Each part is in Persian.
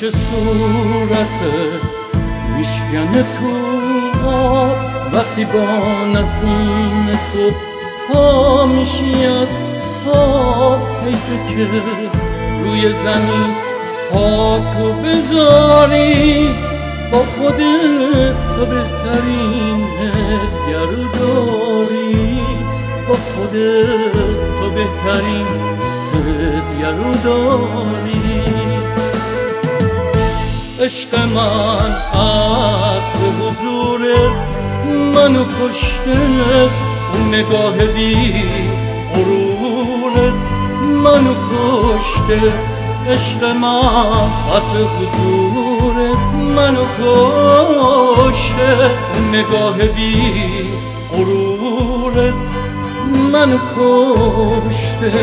صورتت میشکنه تو آب وقتی با نسیم صبح پا میشی از خواب. حیفه که روی زمین پاتو بذاری، با خودت تو بهترین هدیه رو داری، با خودت تو بهترین هدیه رو داری. عشق من عطر حضورت منو کشته، اون نگاه بی غرورت منو کشته. عشق من عطر حضورت منو کشته، اون نگاه بی غرورت منو کشته.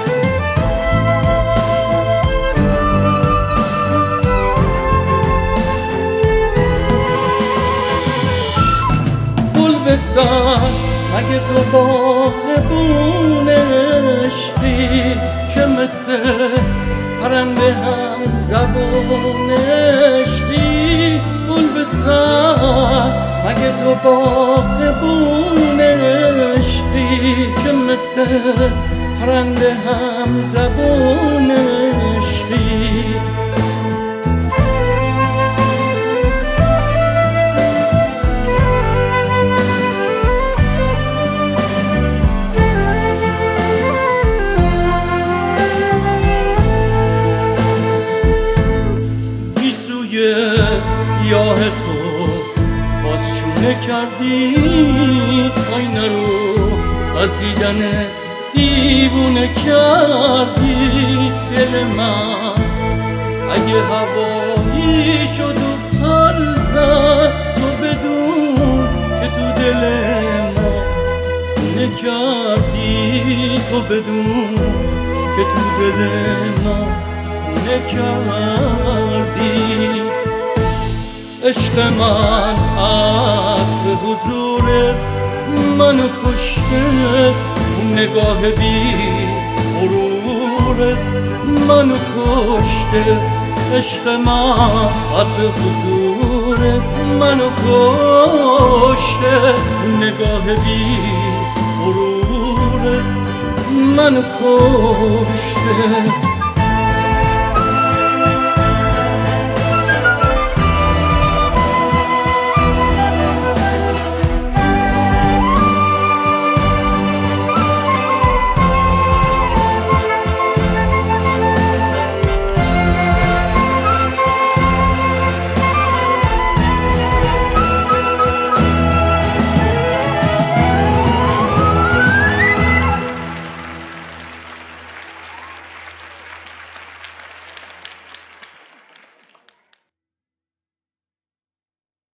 بستان مگه تو باغبون عشقی که مثل پرنده هم زبون عشقی؟ گل بستان مگه تو باغبون عشقی که مثل پرنده هم زبون عشقی؟ سیاه تو باز شونه کردی آینه رو، از دیدن دیوونه کردی دل من. اگه هوایی شد و پر زد تو بدون که تو دل ما خونه کردی، تو بدون که تو دل ما خونه کردی. عشق من عطر حضورت منو کشته، اون نگاه بی غرورت منو کشته. عشق من عطر حضورت منو کشته، اون نگاه بی غرورت منو کشته.